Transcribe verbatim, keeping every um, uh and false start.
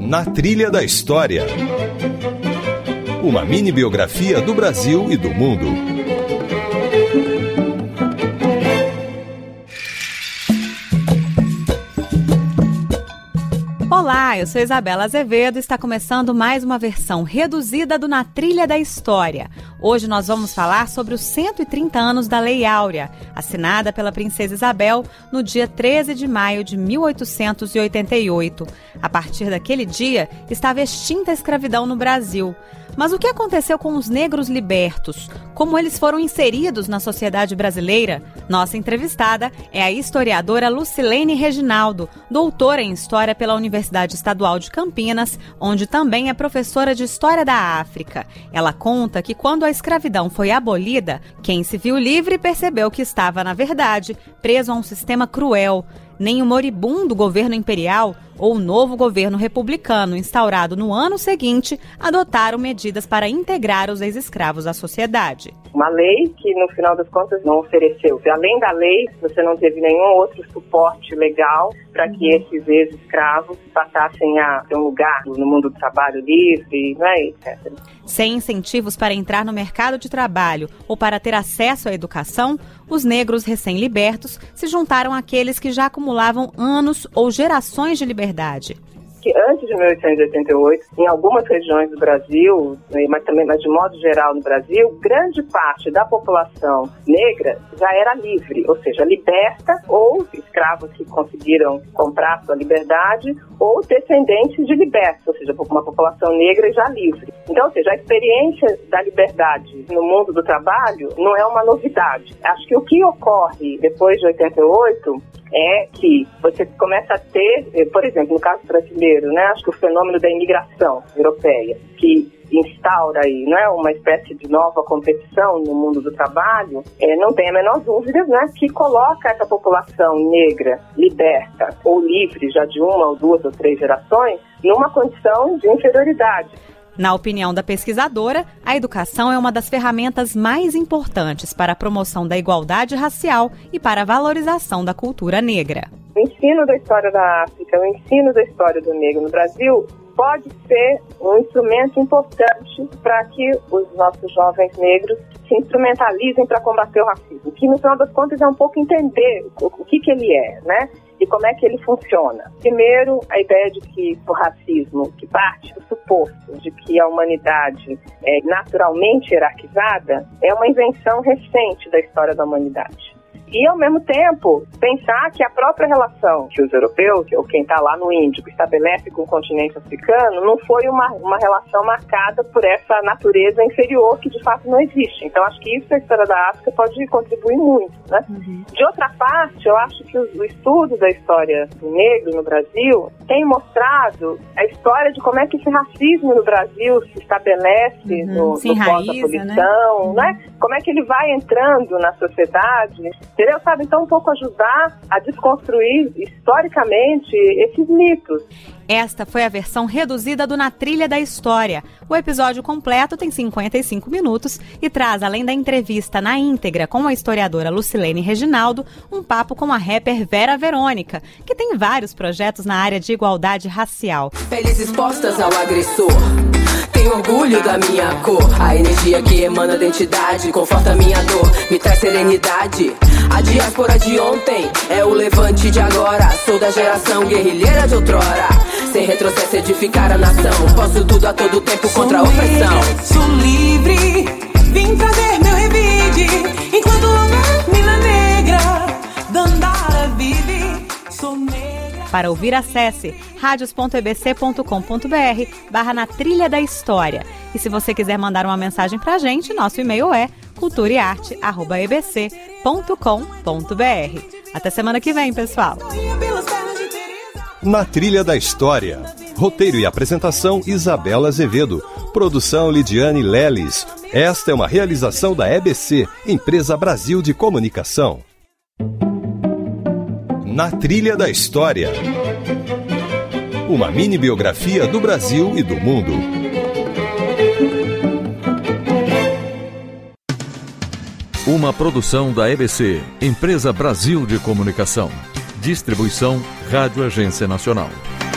Na Trilha da História. Uma mini biografia do Brasil e do mundo. Olá, eu sou Isabela Azevedo e está começando mais uma versão reduzida do Na Trilha da História. Hoje nós vamos falar sobre os cento e trinta anos da Lei Áurea, assinada pela Princesa Isabel no dia treze de maio de mil oitocentos e oitenta e oito. A partir daquele dia, estava extinta a escravidão no Brasil. Mas o que aconteceu com os negros libertos? Como eles foram inseridos na sociedade brasileira? Nossa entrevistada é a historiadora Lucilene Reginaldo, doutora em História pela Universidade Estadual de Campinas, onde também é professora de História da África. Ela conta que quando a escravidão foi abolida, quem se viu livre percebeu que estava, na verdade, preso a um sistema cruel. Nem o moribundo governo imperial ou o novo governo republicano instaurado no ano seguinte adotaram medidas para integrar os ex-escravos à sociedade. Uma lei que, no final das contas, não ofereceu. Além da lei, você não teve nenhum outro suporte legal para que esses ex-escravos passassem a ter um lugar no mundo do trabalho livre, né, etcétera. Sem incentivos para entrar no mercado de trabalho ou para ter acesso à educação, os negros recém-libertos se juntaram àqueles que já acumulavam anos ou gerações de liberdade. Que antes de mil oitocentos e oitenta e oito, em algumas regiões do Brasil, mas também mas de modo geral no Brasil, grande parte da população negra já era livre, ou seja, liberta, ou escravos que conseguiram comprar sua liberdade, ou descendentes de libertos, ou seja, uma população negra já livre. Então, ou seja, a experiência da liberdade no mundo do trabalho não é uma novidade. Acho que o que ocorre depois de oitenta e oito é que você começa a ter, por exemplo, no caso brasileiro, né, acho que o fenômeno da imigração europeia, que instaura aí, não é, uma espécie de nova competição no mundo do trabalho, é, não tem a menor dúvida, né, que coloca essa população negra liberta ou livre já de uma ou duas ou três gerações numa condição de inferioridade. Na opinião da pesquisadora, a educação é uma das ferramentas mais importantes para a promoção da igualdade racial e para a valorização da cultura negra. O ensino da história da África, o ensino da história do negro no Brasil pode ser um instrumento importante para que os nossos jovens negros se instrumentalizem para combater o racismo, que no final das contas é um pouco entender o, o que, que ele é, né? E como é que ele funciona. Primeiro, a ideia de que o racismo, que parte do suposto de que a humanidade é naturalmente hierarquizada, é uma invenção recente da história da humanidade. E, ao mesmo tempo, pensar que a própria relação que os europeus, ou quem está lá no Índico, estabelece com o continente africano, não foi uma, uma relação marcada por essa natureza inferior que, de fato, não existe. Então, acho que isso, a história da África, pode contribuir muito, né? Uhum. De outra parte, eu acho que o, o estudo da história do negro no Brasil tem mostrado a história de como é que esse racismo no Brasil se estabelece uhum. no, no pós-abolição, né? né? Como é que ele vai entrando na sociedade. Entendeu? Sabe? Então, um pouco ajudar a desconstruir historicamente esses mitos. Esta foi a versão reduzida do Na Trilha da História. O episódio completo tem cinquenta e cinco minutos e traz, além da entrevista na íntegra com a historiadora Lucilene Reginaldo, um papo com a rapper Vera Verônica, que tem vários projetos na área de igualdade racial. Peles expostas ao agressor. Tenho orgulho da minha cor. A energia que emana da identidade conforta minha dor, me traz serenidade. A diáspora de ontem é o levante de agora. Sou da geração guerrilheira de outrora. Sem retrocesso edificar a nação. Posso tudo a todo tempo contra a opressão. Sou livre, vim trazer meu revide. Enquanto a mina negra Dandara vive, sou negra. Para ouvir, acesse radios ponto e b c ponto com ponto b r barra na trilha da história. E se você quiser mandar uma mensagem pra gente, nosso e-mail é cultura e arte arroba e b c ponto com ponto b r. Até semana que vem, pessoal! Na Trilha da História. Roteiro e apresentação, Isabela Azevedo. Produção, Lidiane Leles. Esta é uma realização da E B C, Empresa Brasil de Comunicação. Na Trilha da História. Uma mini biografia do Brasil e do mundo. Uma produção da E B C, Empresa Brasil de Comunicação. Distribuição Rádio Agência Nacional.